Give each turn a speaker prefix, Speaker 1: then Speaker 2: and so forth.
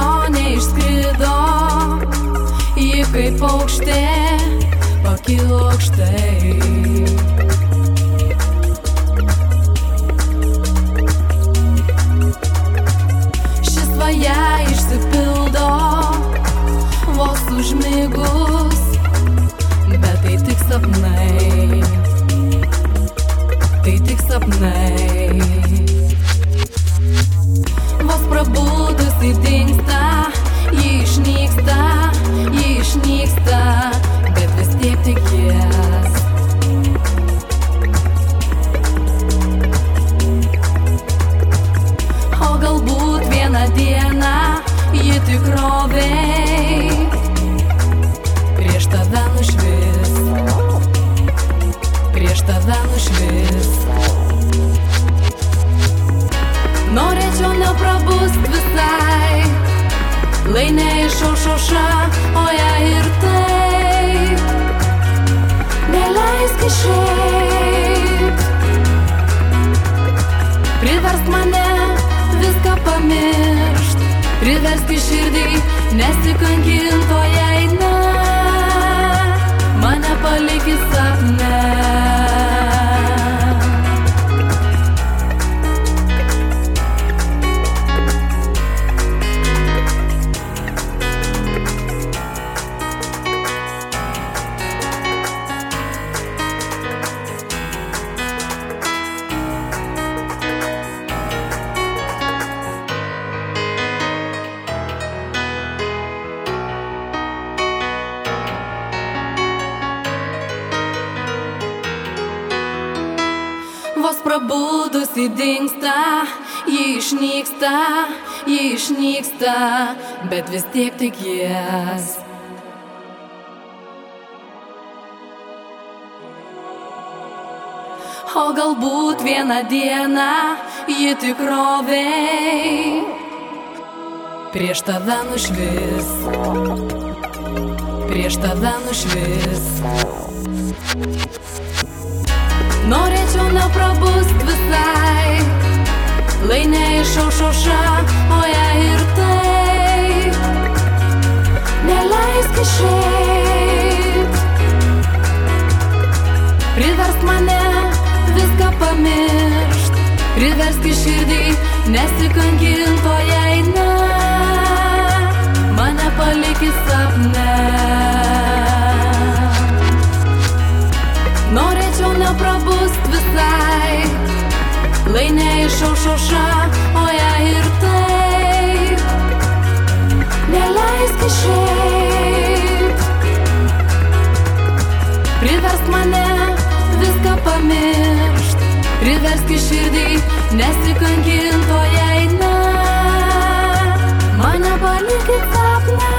Speaker 1: neišskrido, ji kaip paukštė pakilo aukštai. Ši svaja išsipildo vos užmigus, bet tai tik sapnai, tai tik sapnai. Vos prabudusi dingsta, ji išnyksta, bet vis tiek tikės. O galbūt vieną dieną ji tikrovei prieš tave nušvis, prieš tave nušvis. Norėčiau neprabust visai, lai neišaušauša, o ją ir taip neleisk išeit. Priversk mane viską pamiršt, priversk į širdį nesikankint, o jei ne, mane palik į sapne. Vos prabudusi dingsta, ji išnyksta, bet vis tiek tikės. O galbūt vieną dieną ji tikrovei prieš tave nušvis, prieš tave nušvis. Norėčiau neprabust visai, lai neišaušauša, o ją ir taip neleisk išeit. Priversk mane viską pamiršt, priversk į širdį nesikankint, o jei ne, mane palik į sapne. Norėčiau neprabust visai, lai neišaušauša, o ją ir taip neleisk išeit. Priversk mane viską pamiršt, priversk į širdį nesikankint, o jei ne, mane palik į sapne.